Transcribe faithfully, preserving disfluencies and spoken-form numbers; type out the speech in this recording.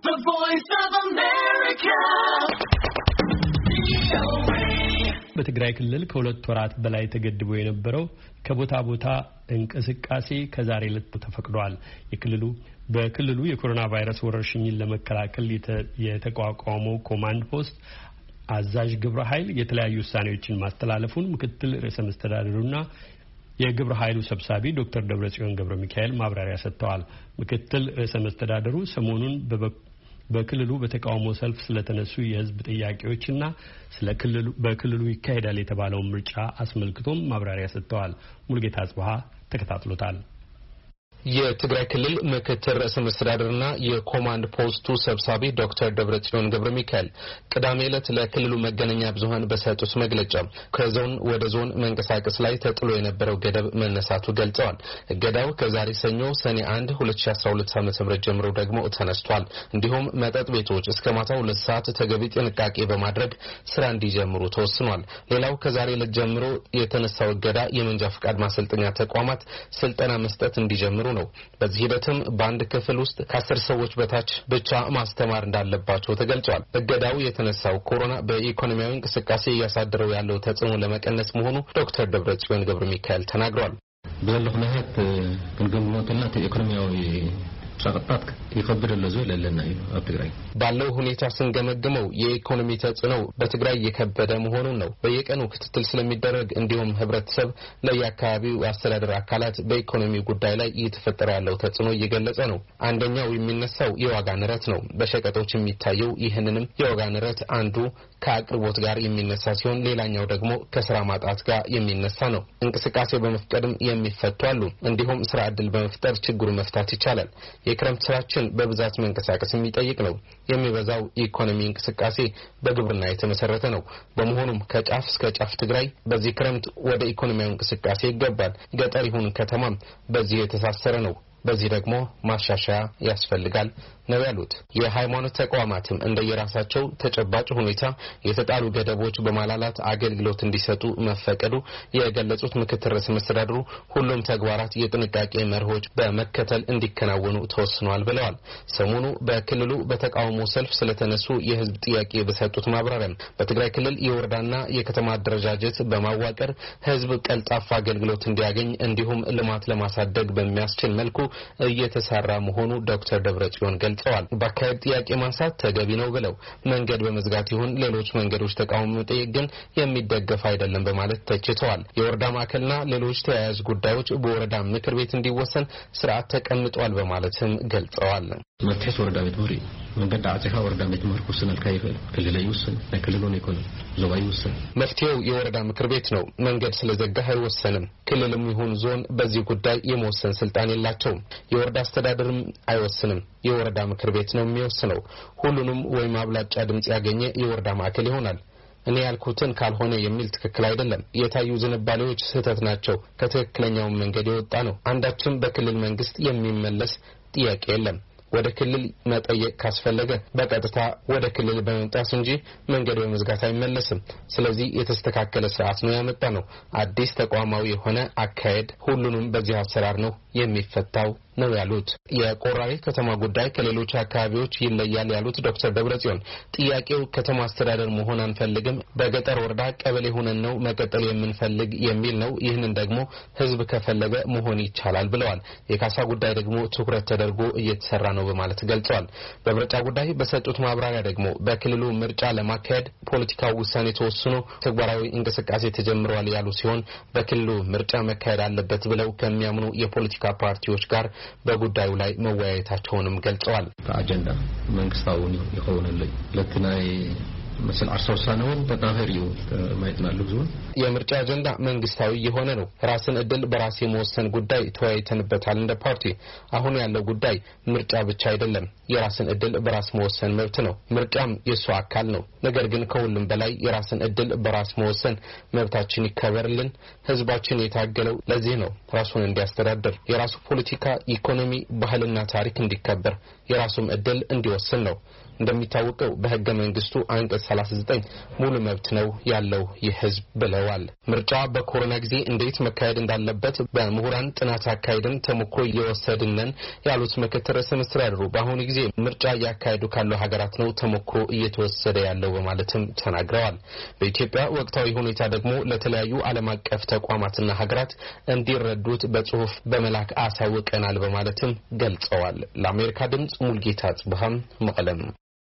The Voice of America. በትግራይ ክልል ከሁለት ወራት በላይ ተገድቦ የነበረው ከቦታ ቦታ እንቅስቃሴ ከዛሬ ዕለት ተፈቅዷል። የክልሉ በክልሉ የኮሮና ቫይረስ ወረርሽኝን ለመከላከል የተቋቋመው ኮማንድ ፖስት አዛዥ ግብረ ኃይል የተለያዩ ውሳኔዎችን ማስተላለፉን ምክትል ርዕሰ መስተዳድሩና የግብረ ኃይሉ ሰብሳቢ ዶክተር ደብረጽዮን ገብረ ሚካኤል ማብራሪያ ሰጥተዋል። ምክትል ርዕሰ መስተዳድሩ ሰሞኑን በክልሉ በተቃውሞ ሰልፍ ስለተነሱ የህዝብ ጥያቄዎችና ስለ ክልሉ በክልሉ ይካሄዳል የተባለው ምርጫ አስመልክቶም ማብራሪያ ሰጥተዋል። ሙልጌታ አጽባሃ ተከታትሎታል። የትግራይ ክልል ምክትል ርዕሰ መስተዳድርና የኮማንድ ፖስቱ ሰብሳቢ ዶክተር ደብረጽዮን ገብረ ሚካኤል ቅዳሜ ዕለት ለክልሉ መገናኛ ብዙሃን በሰጡት መግለጫ ከዞን ወደ ዞን መንቀሳቀስ ላይ ተጥሎ የነበረው ገደብ መነሳቱ ገልጸዋል። እገዳው ከዛሬ ሰኞ ሰኔ አንድ ሁለት ሺህ አስራ ሁለት ዓመተ ምህረት ጀምሮ ደግሞ ተነስቷል። እንዲሁም መጠጥ ቤቶች እስከ ማታው ሁለት ሰዓት ተገቢ ጥንቃቄ በማድረግ ስራ እንዲጀምሩ ተወስኗል። ሌላው ከዛሬ ዕለት ጀምሮ የተነሳው እገዳ የመንጃ ፈቃድ ማሰልጠኛ ተቋማት ስልጠና መስጠት እንዲጀምሩ ነው። በዚህ ሂደትም በአንድ ክፍል ውስጥ ከአስር ሰዎች በታች ብቻ ማስተማር እንዳለባቸው ተገልጿል። እገዳው የተነሳው ኮሮና በኢኮኖሚያዊ እንቅስቃሴ እያሳደረው ያለው ተጽዕኖ ለመቀነስ መሆኑ ዶክተር ደብረጽዮን ገብረ ሚካኤል ተናግረዋል። በለኽነህት ክንገምኖትና ኢኮኖሚያዊ ሻቀጣት ይከብድ ለዘው ለለና እዩ አትግራይ ባለው ሁኔታ ስንገመግመው የኢኮኖሚ ተጽዕኖ በትግራይ የከበደ መሆኑን ነው። በየቀኑ ክትትል ስለሚደረግ እንዲሁም ህብረተሰብ ለየአካባቢው አስተዳደር አካላት በኢኮኖሚ ጉዳይ ላይ እየተፈጠረ ያለው ተጽዕኖ እየገለጸ ነው። አንደኛው የሚነሳው የዋጋ ንረት ነው። በሸቀጦች የሚታየው ይህንንም የዋጋ ንረት አንዱ ከአቅርቦት ጋር የሚነሳ ሲሆን ሌላኛው ደግሞ ከስራ ማጣት ጋር የሚነሳ ነው። እንቅስቃሴ በመፍቀድም የሚፈቱ አሉ። እንዲሁም ስራ ዕድል በመፍጠር ችግሩ መፍታት ይቻላል። የክረምት ስራችን በብዛት መንቀሳቀስ የሚጠይቅ ነው። የሚበዛው ኢኮኖሚ እንቅስቃሴ በግብርና የተመሰረተ ነው። በመሆኑም ከጫፍ እስከ ጫፍ ትግራይ በዚህ ክረምት ወደ ኢኮኖሚያዊ እንቅስቃሴ ይገባል። ገጠር ይሁን ከተማም በዚህ የተሳሰረ ነው። በዚህ ደግሞ ማሻሻያ ያስፈልጋል ነው ያሉት። የሃይማኖት ተቋማትም እንደየራሳቸው ተጨባጭ ሁኔታ የተጣሉ ገደቦች በማላላት አገልግሎት እንዲሰጡ መፈቀዱ የገለጹት ምክትል ርዕሰ መስተዳድሩ ሁሉም ተግባራት የጥንቃቄ መርሆች በመከተል እንዲከናወኑ ተወስኗል ብለዋል። ሰሞኑ በክልሉ በተቃውሞ ሰልፍ ስለተነሱ የህዝብ ጥያቄ በሰጡት ማብራሪያ በትግራይ ክልል የወረዳና የከተማ አደረጃጀት በማዋቀር ህዝብ ቀልጣፋ አገልግሎት እንዲያገኝ እንዲሁም ልማት ለማሳደግ በሚያስችል መልኩ እየተሰራ መሆኑ ዶክተር ደብረጽዮን ገልጸዋል። በአካባቢ ጥያቄ ማንሳት ተገቢ ነው ብለው መንገድ በመዝጋት ይሁን ሌሎች መንገዶች ተቃውሞ መጠየቅ ግን የሚደገፍ አይደለም በማለት ተችተዋል። የወረዳ ማዕከልና ሌሎች ተያያዥ ጉዳዮች በወረዳ ምክር ቤት እንዲወሰን ስርዓት ተቀምጧል በማለትም ገልጸዋል። መጥተስ ወረዳ ቤት ወሪ መንገድ አጽፋ ወረዳ ቤት መርኩስ ስንልካይፈል ክልል ይወሰን ለክልሉን ኢኮኖሚ ዞባይ ይወሰን መፍትሄው የወረዳ ምክር ቤት ነው። መንገድ ስለዘጋ አይወሰንም። ክልልም ይሁን ዞን በዚህ ጉዳይ የመወሰን ስልጣን የላቸውም። የወረዳ አስተዳደርም አይወስንም። የወረዳ ምክር ቤት ነው የሚወስነው። ሁሉንም ወይ ማብላጫ ድምጽ ያገኘ የወረዳ ማዕከል ይሆናል። እኔ ያልኩትን ካልሆነ የሚል ትክክል አይደለም። የታዩ ዝንባሌዎች ስህተት ናቸው። ከትክክለኛው መንገድ የወጣ ነው። አንዳችም በክልል መንግስት የሚመለስ ጥያቄ የለም። ወደ ክልል መጠየቅ ካስፈለገ በቀጥታ ወደ ክልል በመምጣት እንጂ መንገድ በመዝጋት አይመለስም። ስለዚህ የተስተካከለ ስርዓት ነው ያመጣ ነው። አዲስ ተቋማዊ የሆነ አካሄድ ሁሉንም በዚህ አሰራር ነው የሚፈታው ነው ያሉት። የቆራሪ ከተማ ጉዳይ ከሌሎች አካባቢዎች ይለያል ያሉት ዶክተር ደብረጽዮን ጥያቄው ከተማ አስተዳደር መሆን አንፈልግም፣ በገጠር ወረዳ ቀበሌ ሆነን ነው መቀጠል የምንፈልግ የሚል ነው። ይህንን ደግሞ ህዝብ ከፈለገ መሆን ይቻላል ብለዋል። የካሳ ጉዳይ ደግሞ ትኩረት ተደርጎ እየተሰራ ነው በማለት ገልጸዋል። በምርጫ ጉዳይ በሰጡት ማብራሪያ ደግሞ በክልሉ ምርጫ ለማካሄድ ፖለቲካዊ ውሳኔ ተወስኖ ተግባራዊ እንቅስቃሴ ተጀምሯል ያሉ ሲሆን በክልሉ ምርጫ መካሄድ አለበት ብለው ከሚያምኑ የፖለቲካ ፓርቲዎች ጋር በጉዳዩ ላይ መወያየታቸውንም ገልጸዋል። አጀንዳ መንግስታው ይሆንልኝ ለትናይ مثل አርሶሳነውን ተጣፈሪው ማይጥናሉ ዞን የምርጫ አጀንዳ መንግስታዊ የሆነ ነው። ራስን እድል በራስ የመወሰን ጉዳይ ተወያይተንበታል እንደ ፓርቲ። አሁን ያለው ጉዳይ ምርጫ ብቻ አይደለም፣ የራስን እድል በራስ መወሰን መብት ነው። ምርጫም የሱ አካል ነው። ነገር ግን ከሁሉም በላይ የራስን እድል በራስ መወሰን መብታችን ይከበርልን። ህዝባችን የታገለው ለዚህ ነው፣ ራሱን እንዲያስተዳድር፣ የራሱ ፖለቲካ፣ ኢኮኖሚ፣ ባህልና ታሪክ እንዲከበር፣ የራሱም እድል እንዲወሰን ነው። እንደሚታወቀው በህገ መንግስቱ አንቀጽ ሰላሳ ዘጠኝ ሙሉ መብት ነው ያለው የህዝብ ብለዋል። ምርጫ በኮሮና ጊዜ እንዴት መካሄድ እንዳለበት በምሁራን ጥናት አካሄድን ተሞክሮ እየወሰድነን ያሉት ምክትል ርዕሰ መስተዳድሩ በአሁኑ ጊዜ ምርጫ ያካሄዱ ካለው ሀገራት ነው ተሞክሮ እየተወሰደ ያለው በማለትም ተናግረዋል። በኢትዮጵያ ወቅታዊ ሁኔታ ደግሞ ለተለያዩ ዓለም አቀፍ ተቋማትና ሀገራት እንዲረዱት በጽሁፍ በመላክ አሳውቀናል በማለትም ገልጸዋል። ለአሜሪካ ድምጽ ሙልጌታ ጽብሃም መቀለም